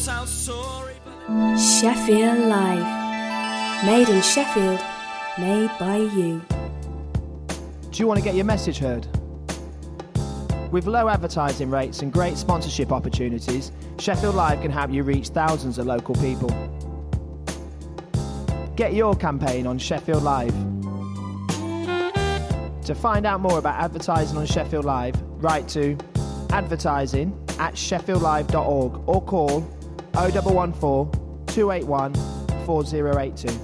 sound sorry, Sheffield Live. Made in Sheffield, made by you. Do you want to get your message heard? With low advertising rates and great sponsorship opportunities, Sheffield Live can help you reach thousands of local people. Get your campaign on Sheffield Live. To find out more about advertising on Sheffield Live, write to advertising@sheffieldlive.org or call 0114 281 4082.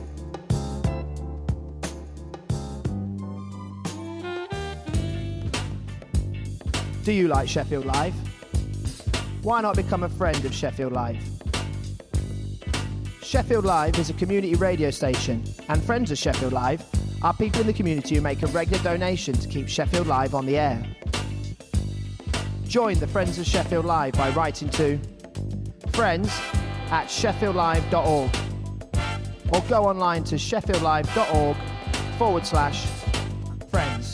Do you like Sheffield Live? Why not become a friend of Sheffield Live? Sheffield Live is a community radio station, and friends of Sheffield Live are people in the community who make a regular donation to keep Sheffield Live on the air. Join the Friends of Sheffield Live by writing to friends@sheffieldlive.org or go online to sheffieldlive.org/friends.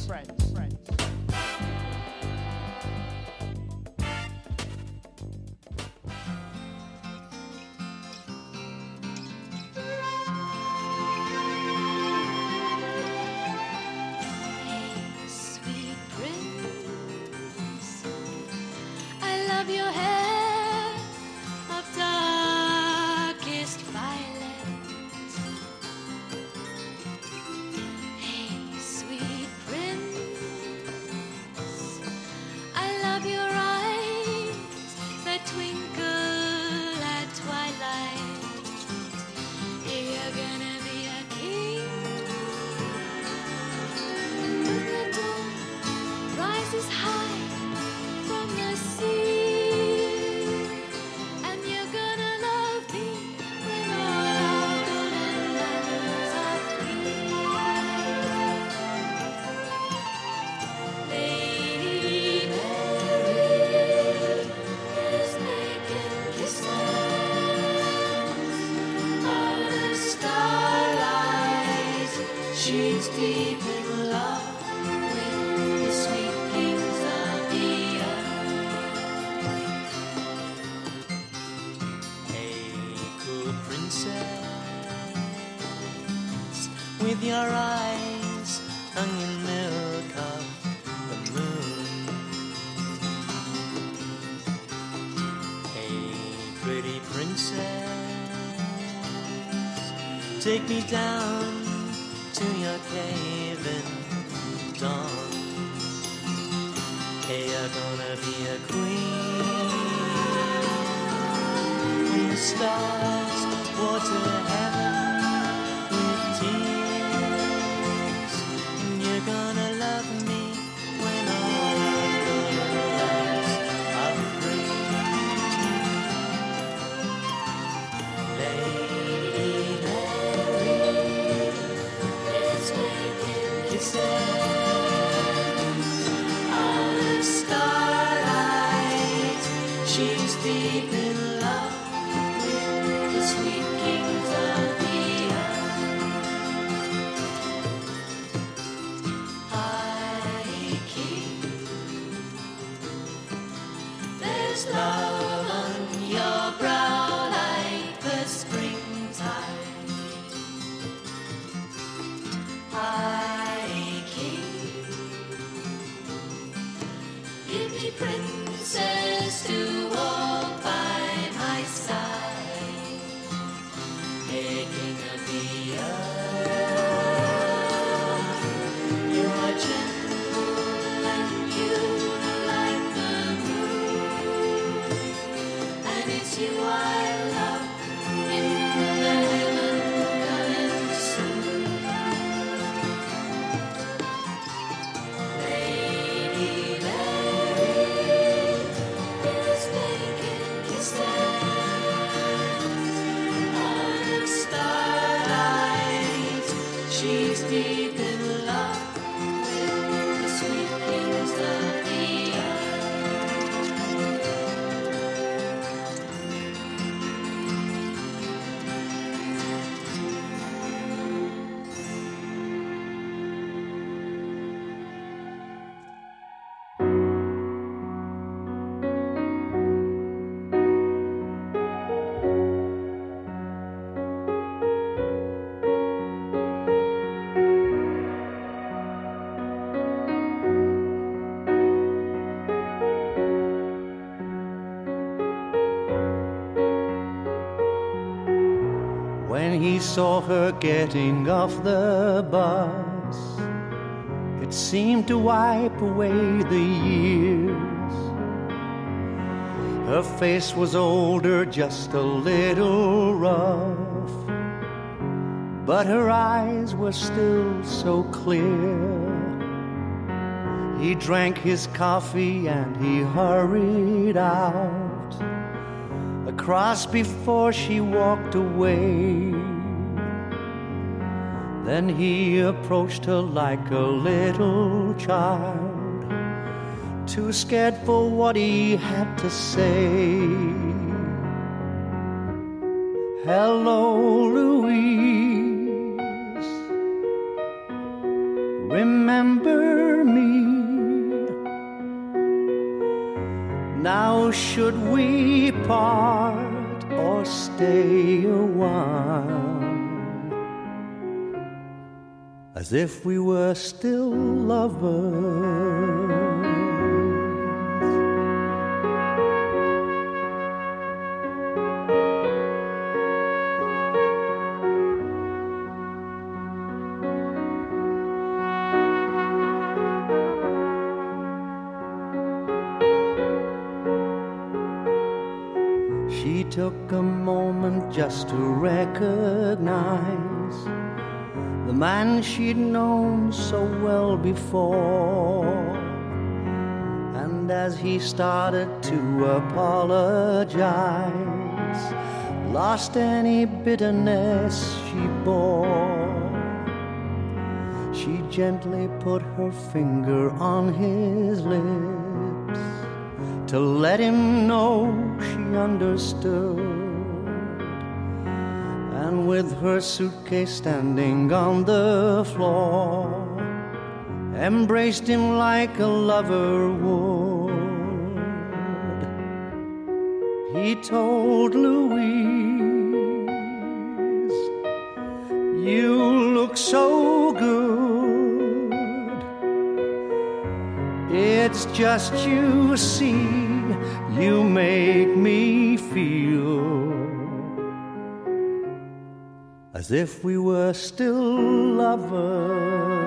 With your eyes hung in milk of the moon. Hey, pretty princess, take me down to your cave in dawn. Hey, you're gonna be a queen. When the stars water heaven with tears. You're gonna love me when all the girls are free. Lady Mary is making kisses out of starlight. She's deep in love with the sweet kings of the earth. There's love on your brow like the springtime. High King, give me princess to walk by my side. Hey, King of the earth, you are gentle and you like the it's you I love in the heaven coming soon. Lady Mary is making kisses out of starlight. She's deep in love with the sweet kings of the earth. when he saw her getting off the bus. It seemed to wipe away the years. Her face was older, just a little rough, but her eyes were still so clear. He drank his coffee and he hurried out across before she walked away. Then he approached her like a little child, too scared for what he had to say. Hello, Louise, remember me? Now should we part or stay a while, as if we were still lovers? She took a moment just to recognize the man she'd known so well before. And as he started to apologize, lost any bitterness she bore, she gently put her finger on his lips to let him know she understood. And with her suitcase standing on the floor, embraced him like a lover would. He told Louise, "You look so good. It's just you see, you make me feel as if we were still lovers."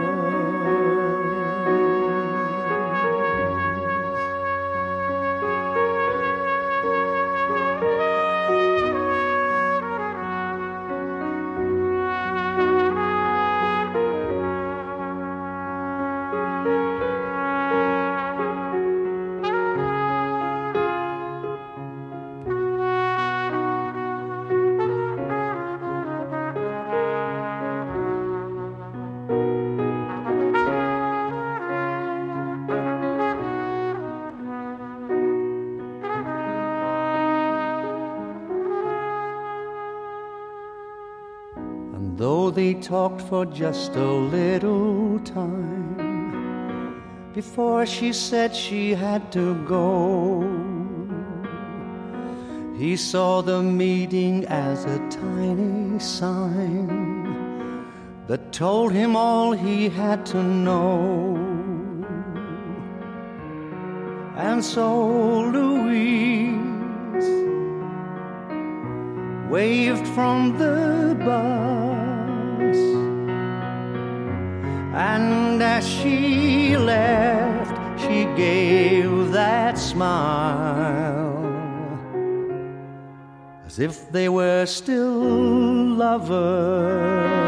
Though they talked for just a little time before she said she had to go, he saw the meeting as a tiny sign that told him all he had to know. And so Louise waved from the bus, and as she left, she gave that smile, as if they were still lovers.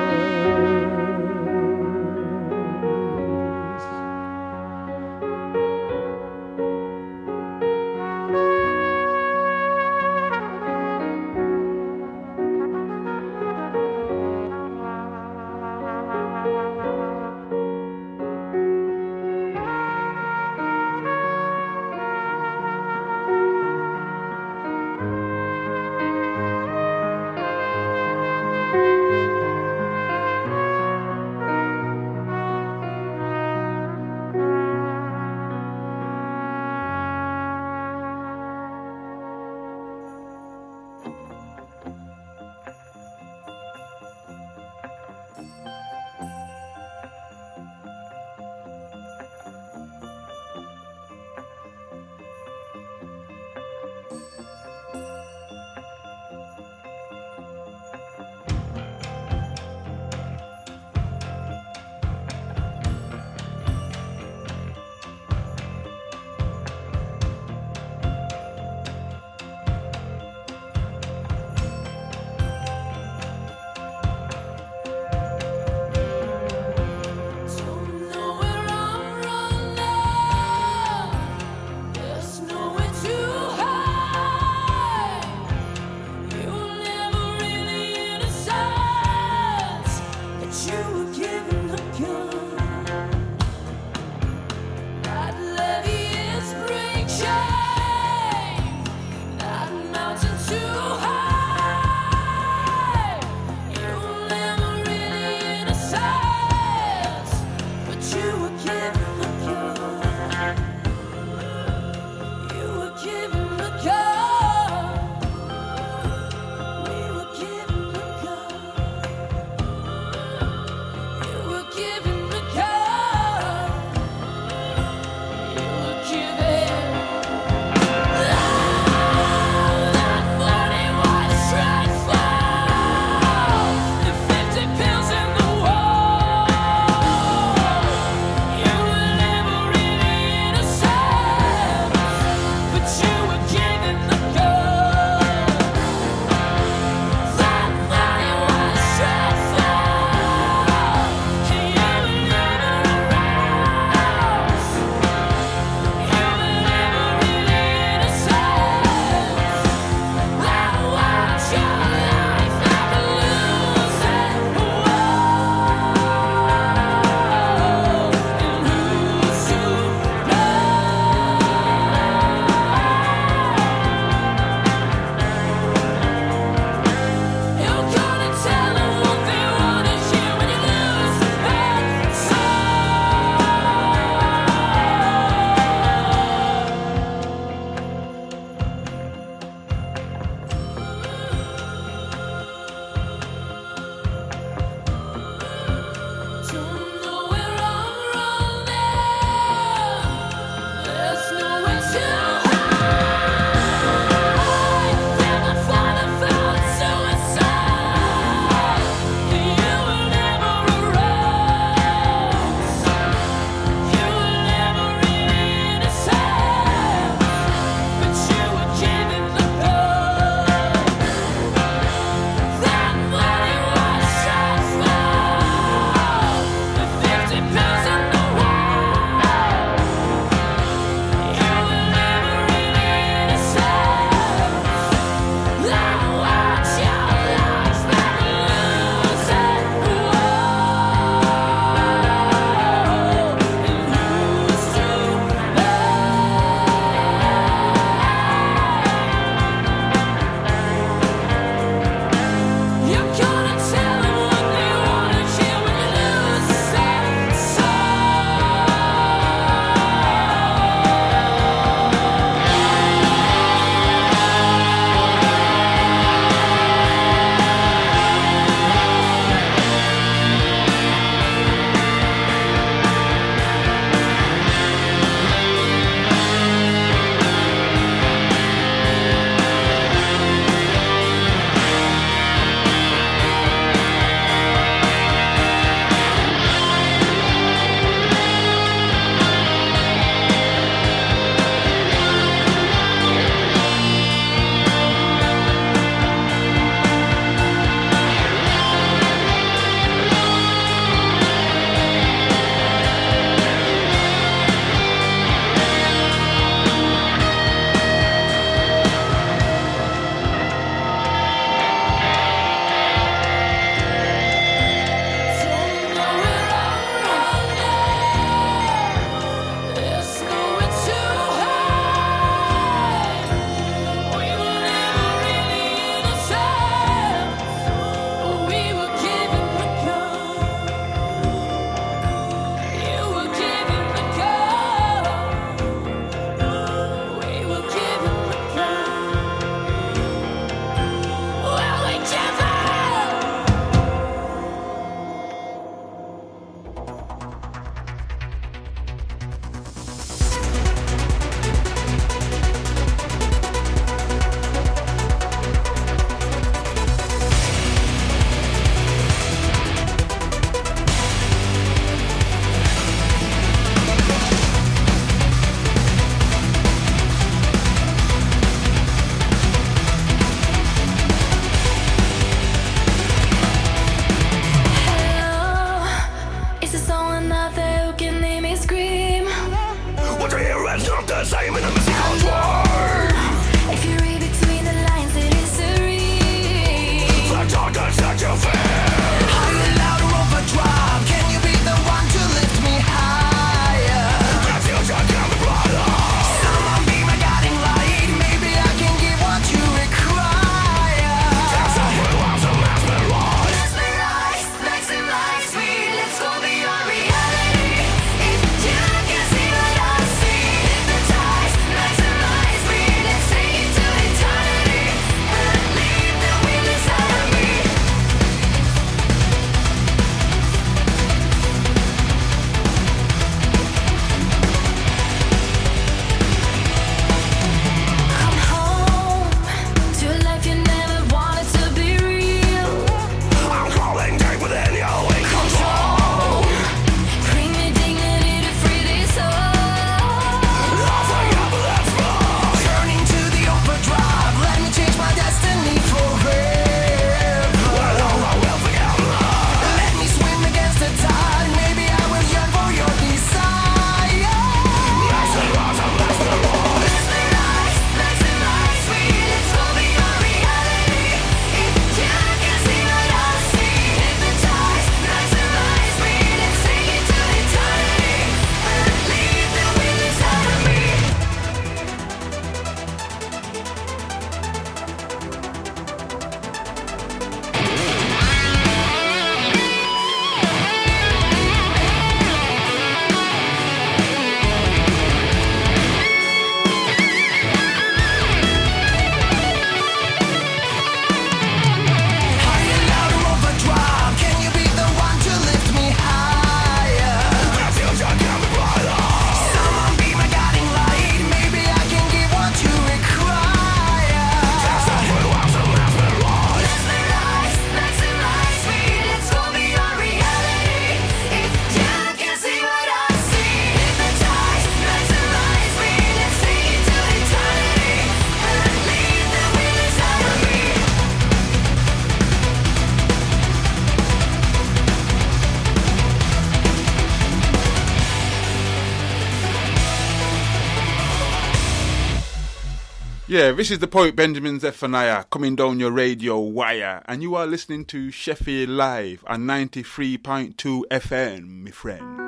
Yeah, this is the poet Benjamin Zephaniah coming down your radio wire, and you are listening to Sheffield Live on 93.2 FM, my friend.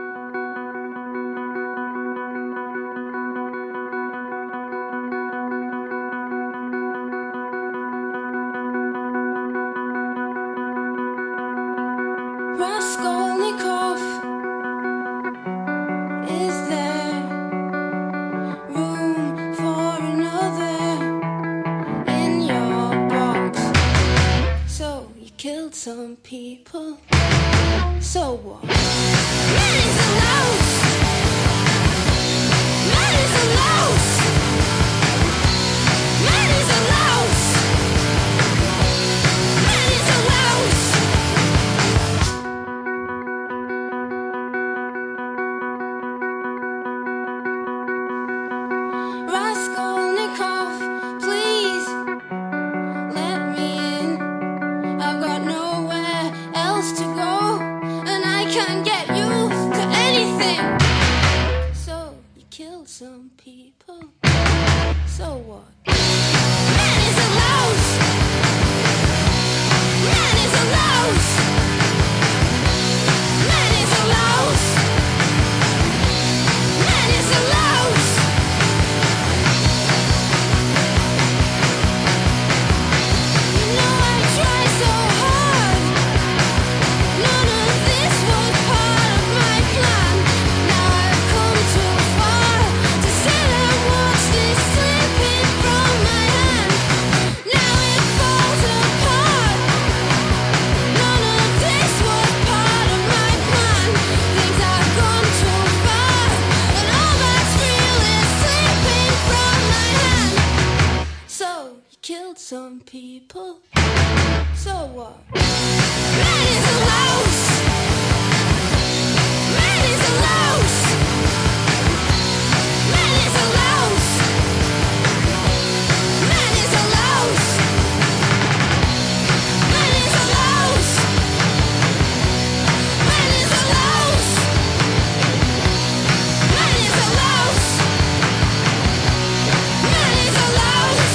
Raskolnikov, is there room for another in your box? So you killed some people, so what? Man is a louse! Man is a louse! Man is a louse! Man is a louse! Raskolnikov, please let me in. I've got nowhere else to go, and I can't get used to anything. So you killed some people, so what? Man is a louse! Man is a louse! Man is a louse! Man is a louse! You know I tried so hard. None of this was part of my plan. Now I've come too far to sit and watch this slipping from my hand. Now it falls apart. None of this was part of my plan. Things have gone too far, and all that's real is slipping from my hand. So you killed some people. So what? Man is a louse! Man is a louse! Man is a louse! Man is a louse! Man is a louse! Man is a louse! Man is a louse! Man is a louse!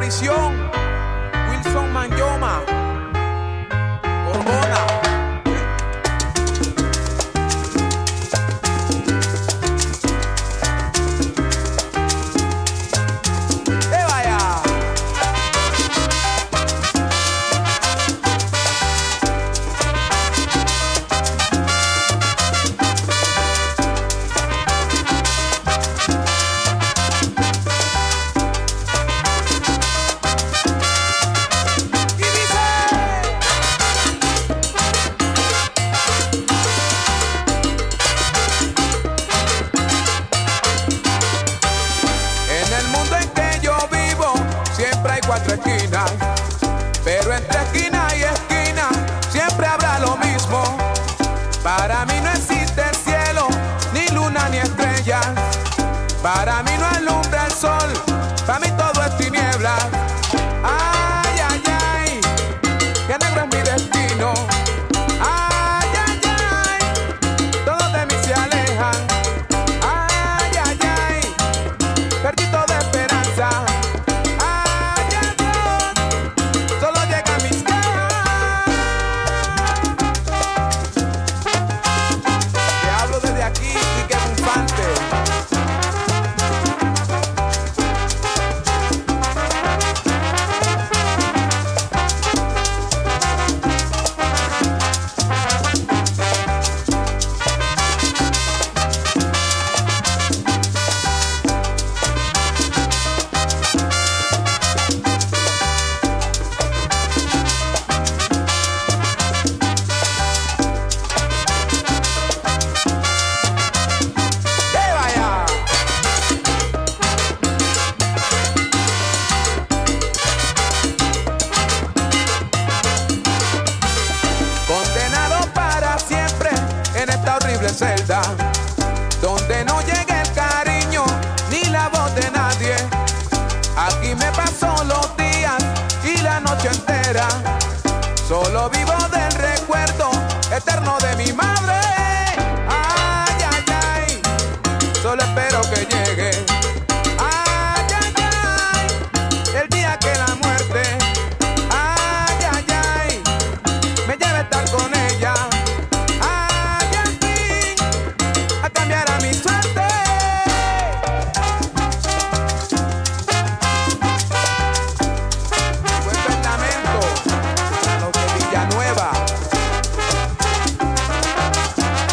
prisión, Wilson Manyoma, Gorgona. Pero entre esquina y esquina siempre habrá lo mismo. Para mí no existe cielo, ni luna ni estrellas. Para mí no alumbra el sol, para mí todo es tiniebla. Ay, ay, ay, que negro es mi destino. Ay, ay, ay, todos de mí se alejan. Ay, ay, ay, perdí toda esperanza. Celda, donde no llega el cariño ni la voz de nadie. Aquí me paso los días y la noche entera. Solo vivo del recuerdo eterno de mi madre. Ay, ay, ay, solo espero que llegue. Ay, ay, ay, el día que la muerte, ay, ay, ay, me lleve a estar con ella. Cambiará mi suerte. Cuento el lamento a los de Villanueva.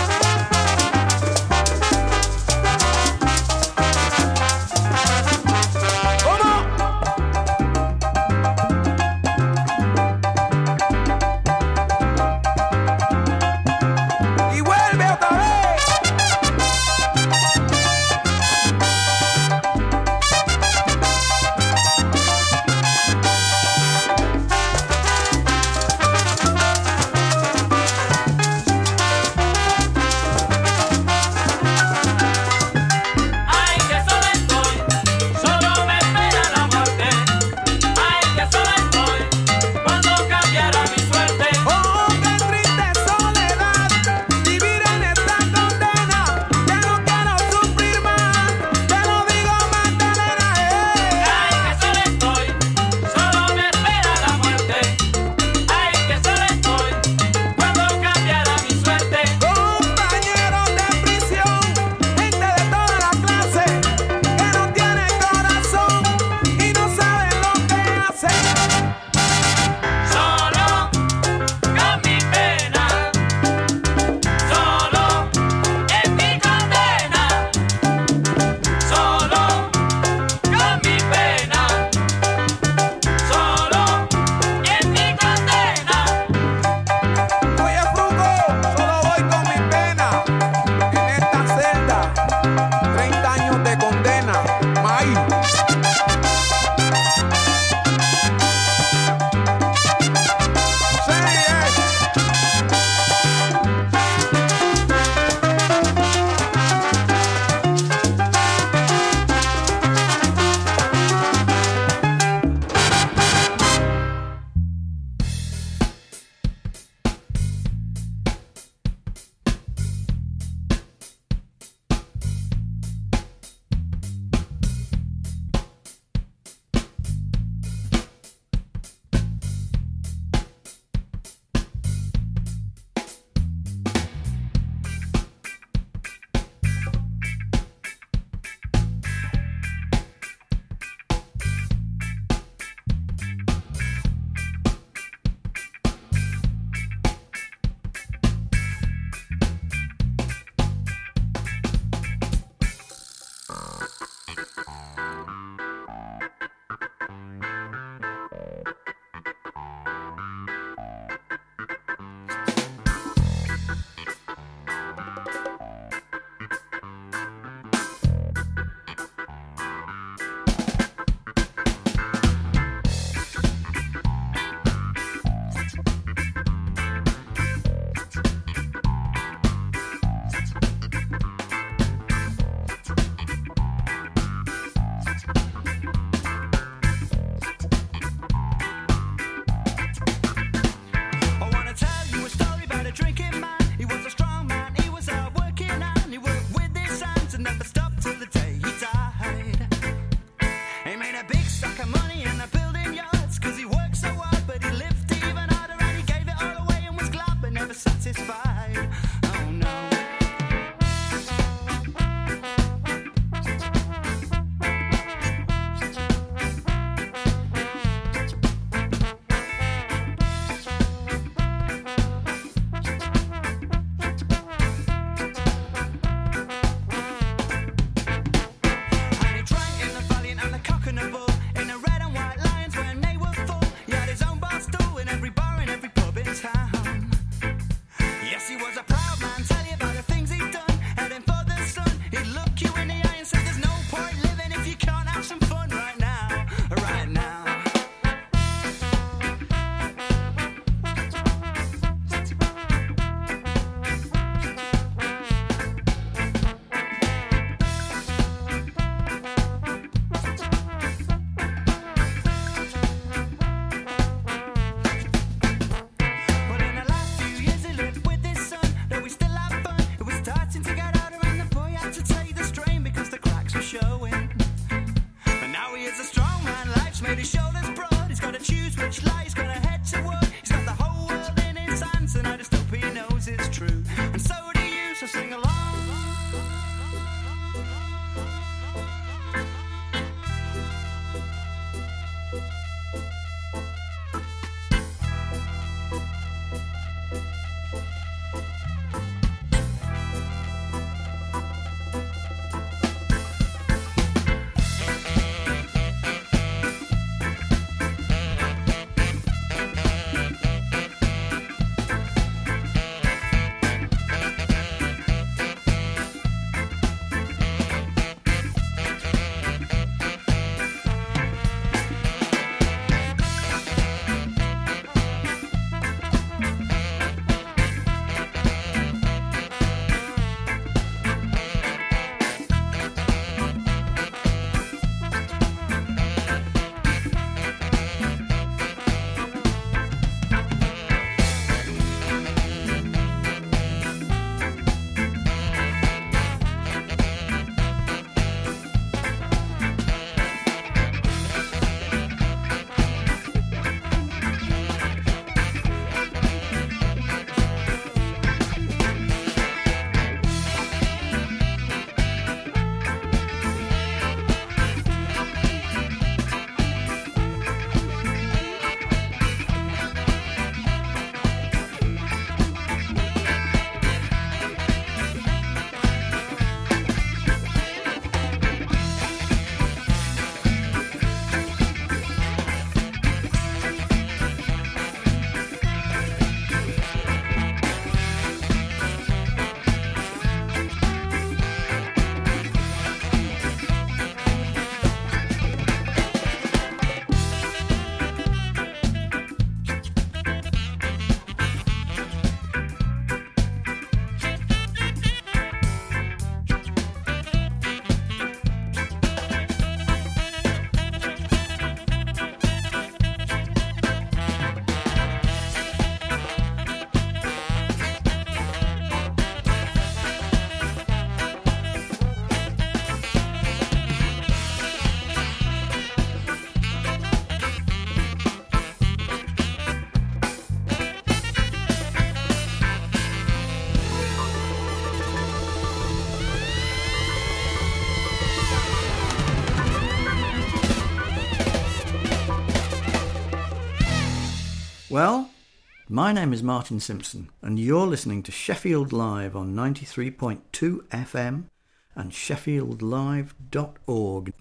Well, my name is Martin Simpson, and you're listening to Sheffield Live on 93.2 FM and sheffieldlive.org.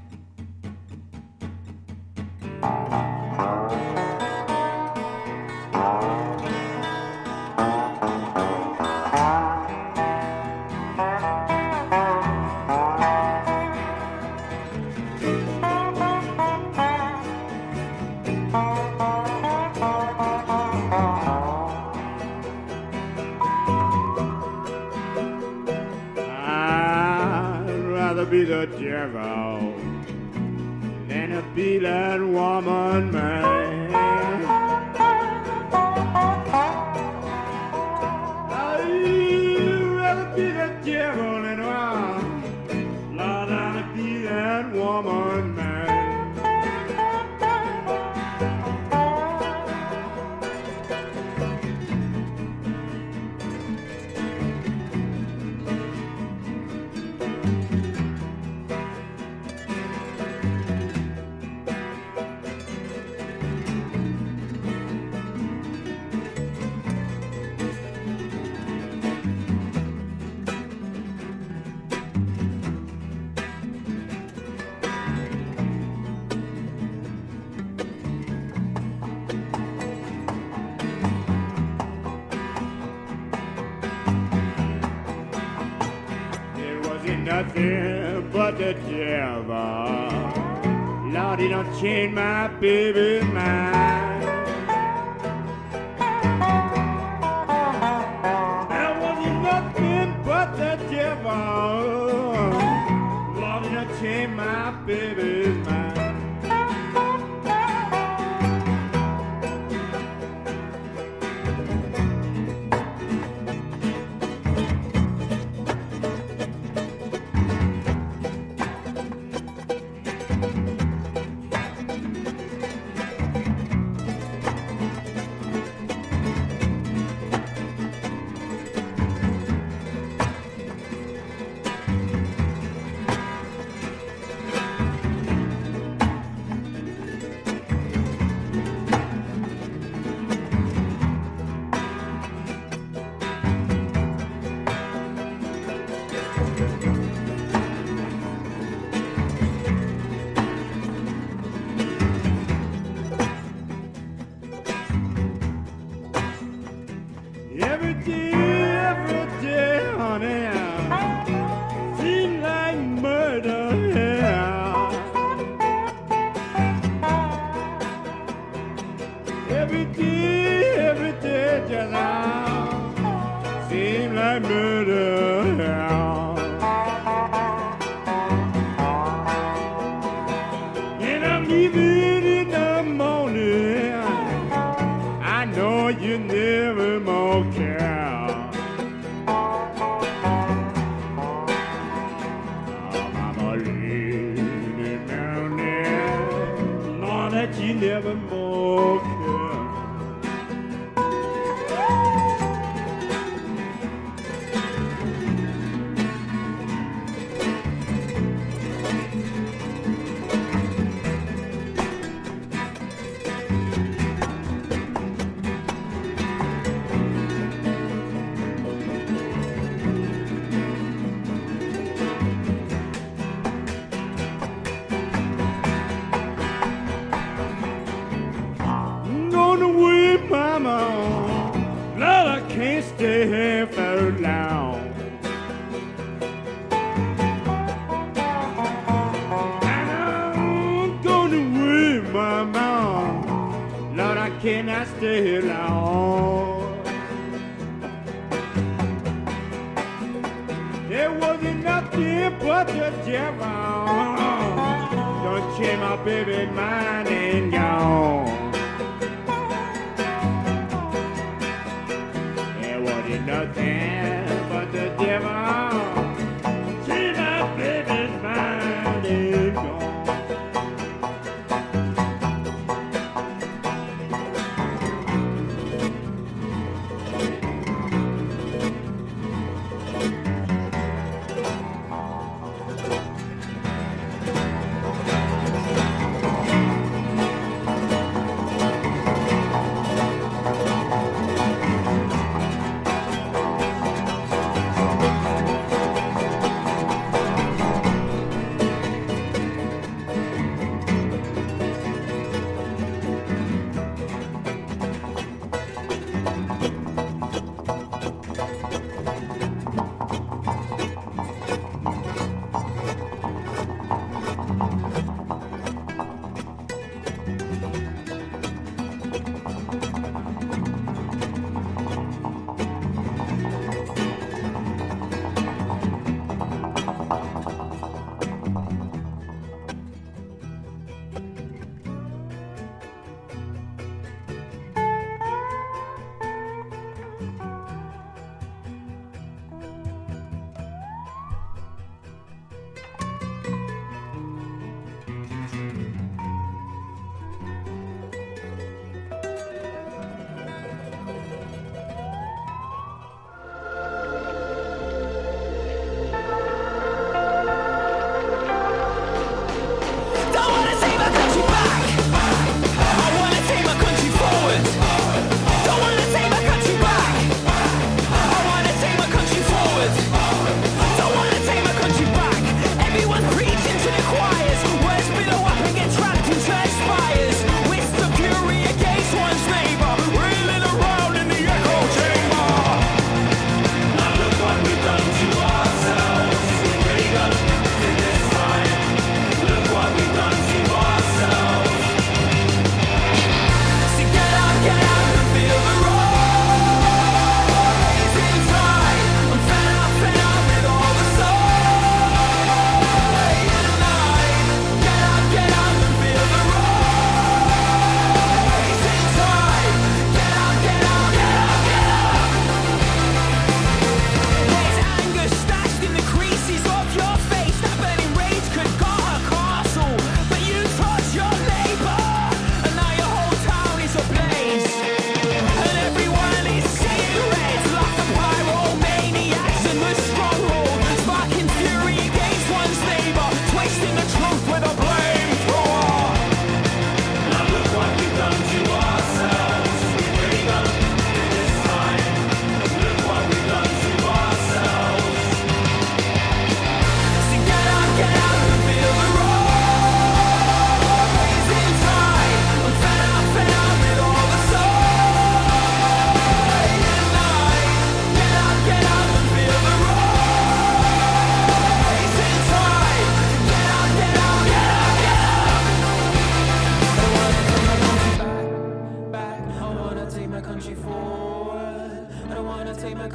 Be the devil than to be that woman, man. I'd rather be the devil than Lord, I'd be that woman, man. Nothing but the devil. Lord, he done changed my baby's mind. There wasn't nothing but the devil. Lord, he done changed my baby's mind. Every day, honey, seems like murder, yeah. Every day, just seems like murder, yeah. And I'm leaving in the morning, I know you never more care. That you never more care. Mama, Lord, I can't stay here very long. And I'm going away, Mama, Lord, I cannot stay here long. There wasn't nothing but the devil. Don't change my baby's mind and gone. Nothing but the devil. See my baby's mind is gone.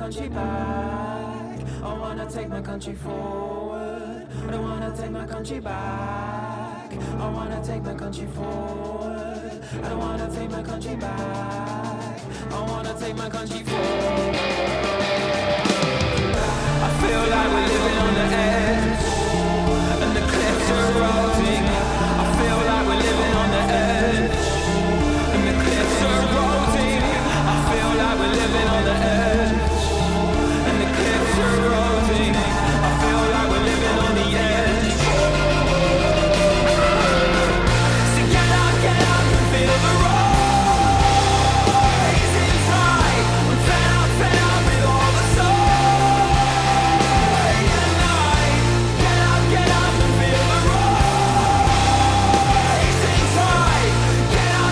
country back. I wanna take my country forward. I don't wanna take my country back. I wanna take my country forward. I don't wanna take my country back. I wanna take my country forward. I feel like we're living on the edge, and the cliffs are rolling. I feel like we're living on the edge, and the cliffs are rolling. I feel like we're living on the edge, and the cliffs are rolling. I feel like we're living on the edge. So get up and feel the rising tide. I'm fed up with all the sorrow and night. Get up and feel the rising tide. Get up.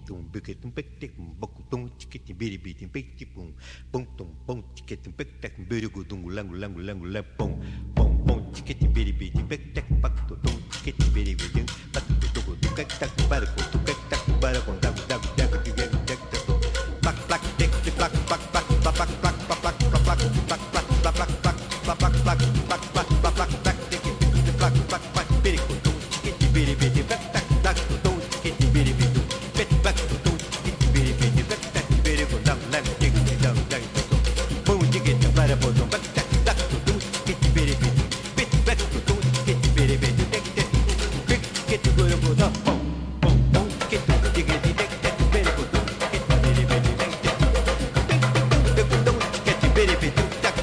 tum bikitum biktikum bokutum chikitim biri bitim biktikum bum tum bum chikitim biktakum birigudum langulangulangulang bum bum bum chikitim biri bitim biktak baktum chikitim biri bitim baktum biktak barakum biktak barakum dag dag dag dag dag plak plak tik plak plak plak plak plak plak plak plak plak plak plak plak plak plak plak plak plak plak plak tik plak plak plak birigudum chikitim biri bitim biktak dag tum chikitim biri bitim back to do it very very back that very good down let me dig it down down boom dig it right up on back that to do it very very bit back to do it very very big get to go down boom boom boom get to dig it that very good it very very big get very very that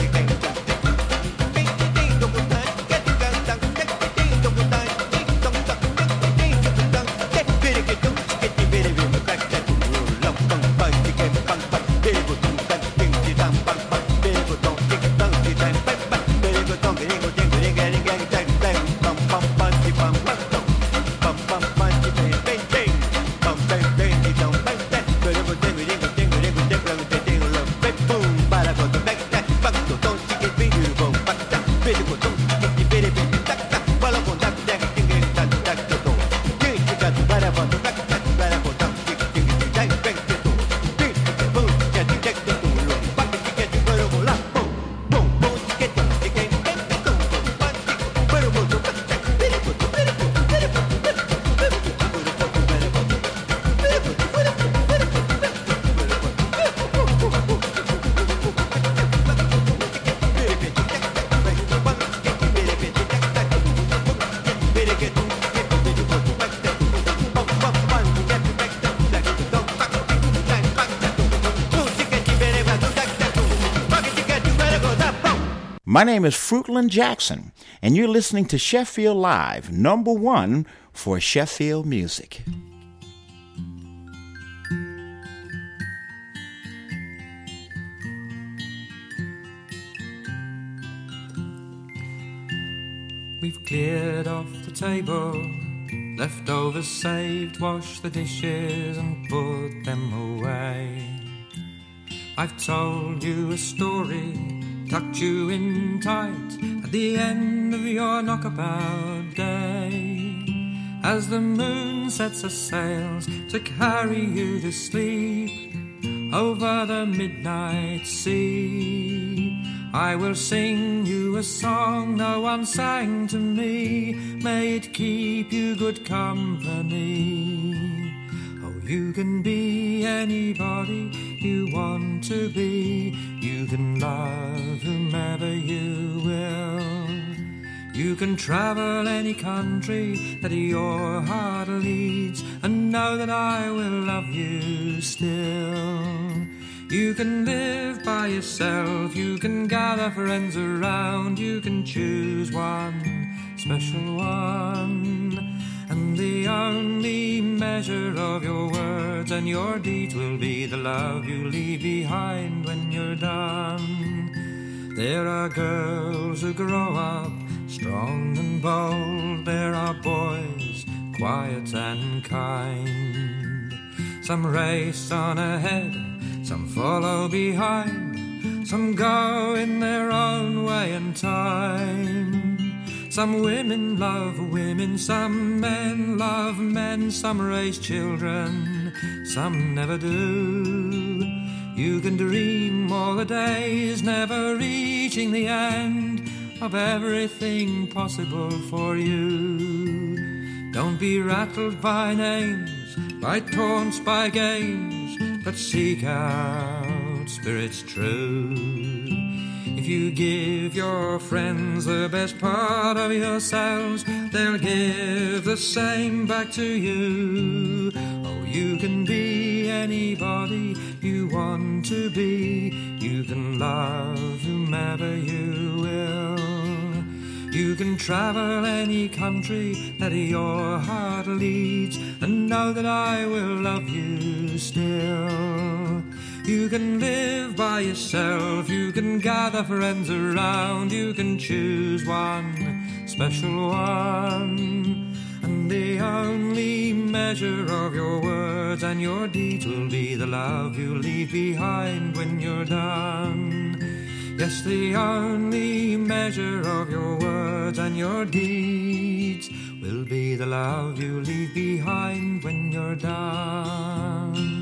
My name is Fruitland Jackson, and you're listening to Sheffield Live, #1 for Sheffield music. We've cleared off the table, leftovers saved, washed the dishes and put them away. I've told you a story, tucked you in tight at the end of your knockabout day. As the moon sets her sails to carry you to sleep over the midnight sea, I will sing you a song no one sang to me. May it keep you good company. Oh, you can be anybody you want to be. You can love whomever you will. You can travel any country that your heart leads, and know that I will love you still. You can live by yourself, you can gather friends around, you can choose one special one. And the only measure of your words and your deeds will be the love you leave behind when you're done. There are girls who grow up strong and bold. There are boys quiet and kind. Some race on ahead, some follow behind. Some go in their own way and time. Some women love women, some men love men, some raise children, some never do. You can dream all the days, never reaching the end of everything possible for you. Don't be rattled by names, by taunts, by games, but seek out spirits true. If you give your friends the best part of yourselves, they'll give the same back to you. Oh, you can be anybody you want to be. You can love whomever you will. You can travel any country that your heart leads, and know that I will love you still. You can live by yourself, you can gather friends around, you can choose one special one. And the only measure of your words and your deeds will be the love you leave behind when you're done. Yes, the only measure of your words and your deeds will be the love you leave behind when you're done.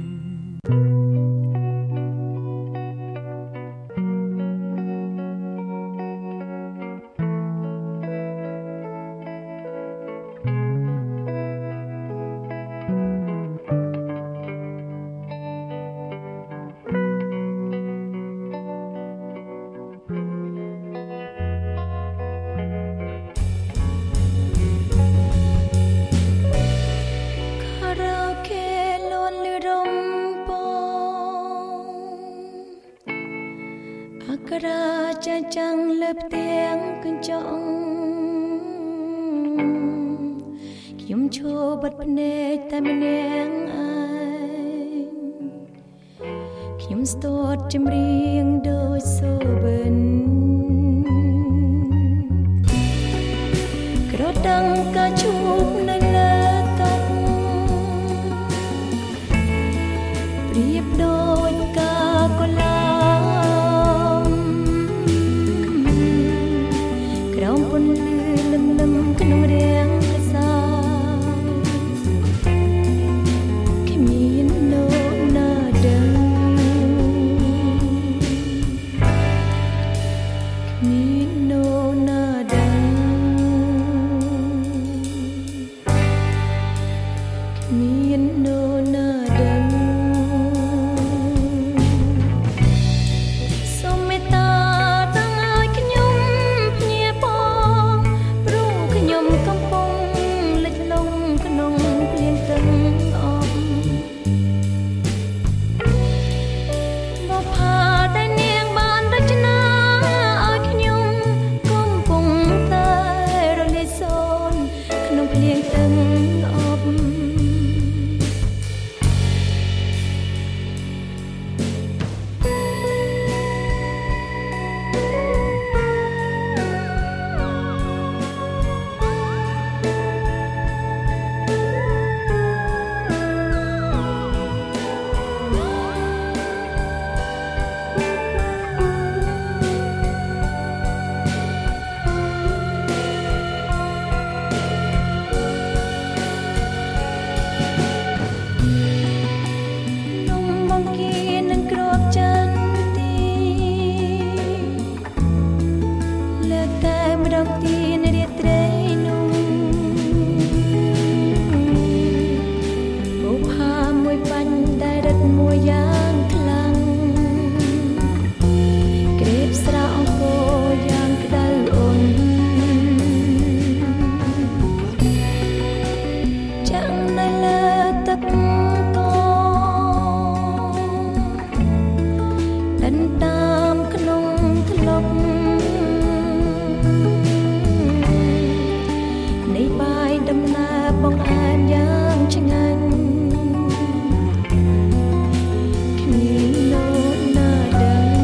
chẳng lớp tiếng kinh trọng kiếm cho bật nê ta mình nén ai kiếm stot chim riêng đôi số bên cỡ đăng ca chúc nơi lơ tóc riệp đôi ca có la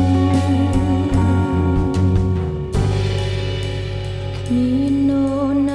no